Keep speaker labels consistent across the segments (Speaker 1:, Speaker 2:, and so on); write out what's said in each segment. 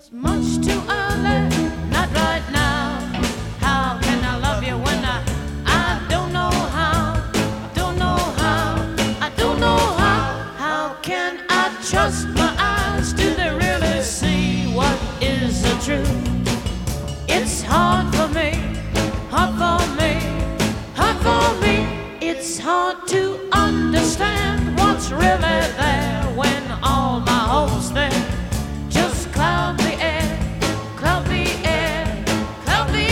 Speaker 1: Much too early, not right now. How can I love you when I don't know how? I don't know how, I don't know how. How can I trust my eyes? Do they really see what is the truth? It's hard for me, hard for me, hard for me. It's hard to understand what's really there when all my hopes there just cloud the air, cloud the air, cloud the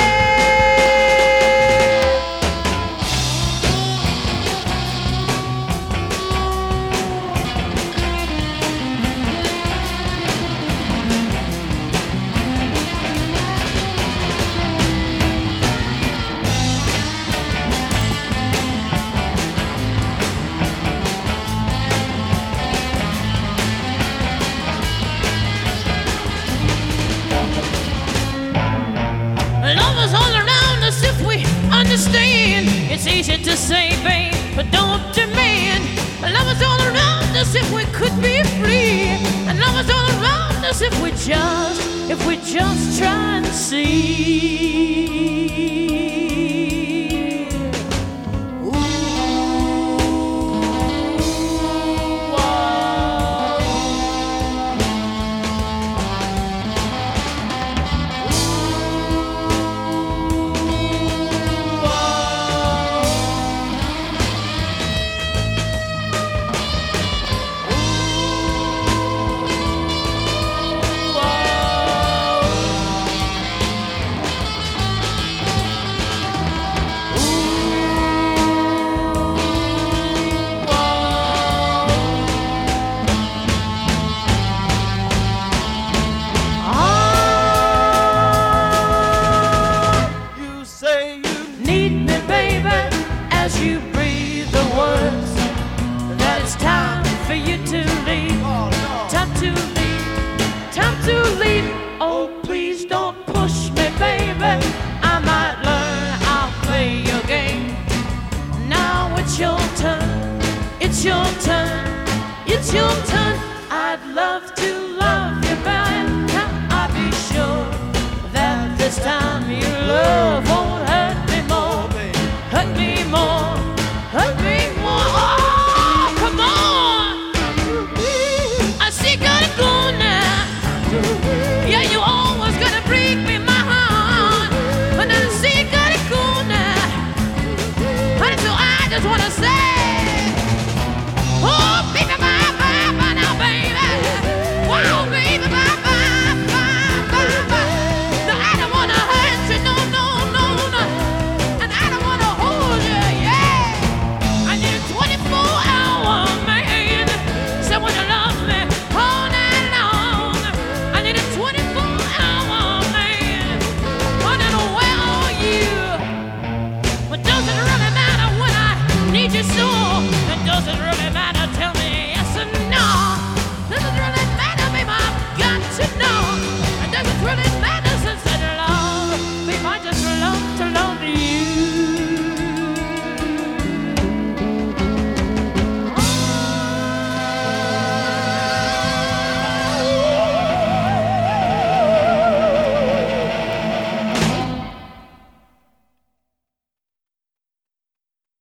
Speaker 1: Lovers all around us if we understand. It's easy to say, babe, but don't demand. Lovers all around us if we could be free. And lovers all around us if we just try and see.